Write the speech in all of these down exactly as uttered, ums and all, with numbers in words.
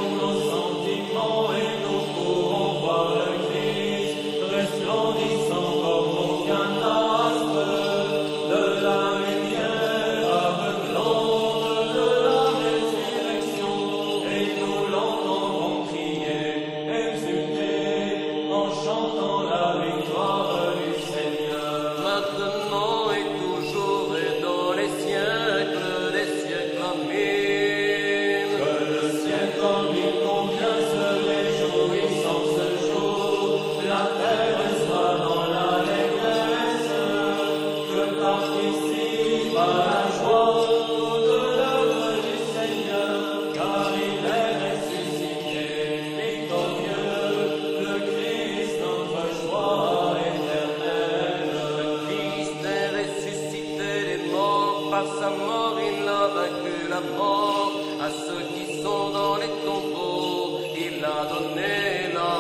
Par sa mort, il a vaincu la mort. À ceux qui sont dans les tombeaux, il a donné la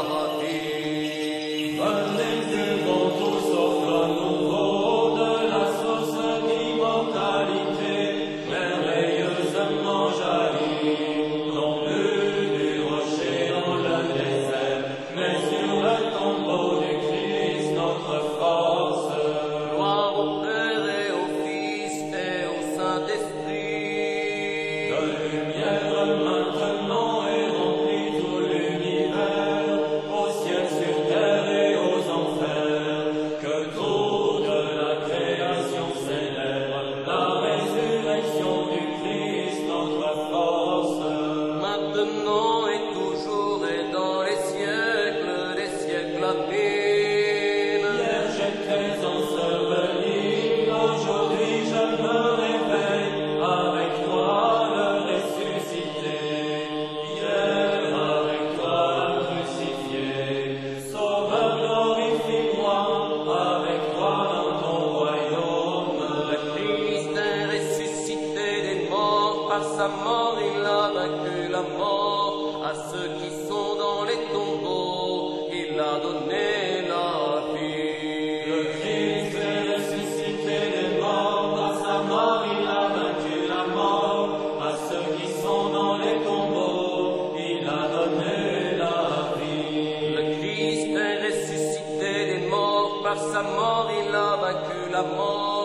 vie. Venez, buvons tous au flot nouveau de la source d'immortalité, merveilleusement jaillie, non plus du rocher dans le désert, mais sur le tombeau du Christ, notre force. Gloire au Père et au Fils et au Saint-Esprit. De lumière maintenant est rempli tout l'univers, au ciel, sur terre et aux enfers, que toute la création célèbre la résurrection du Christ, notre force. Maintenant et toujours et dans les siècles des siècles. Amen. Hier j'étais enseveli, aujourd'hui je me réveille, avec toi le ressuscité. Hier avec toi crucifié, Sauveur glorifie-moi, avec toi dans ton royaume. Le Christ est ressuscité des morts, par sa mort il a vaincu la mort. À ceux qui sont dans les tombeaux, il a donné la vie. Le Christ est ressuscité des morts, par sa mort il a vaincu la mort. À ceux qui sont dans les tombeaux, il a donné la vie. Le Christ est ressuscité des morts, par sa mort il a vaincu la mort.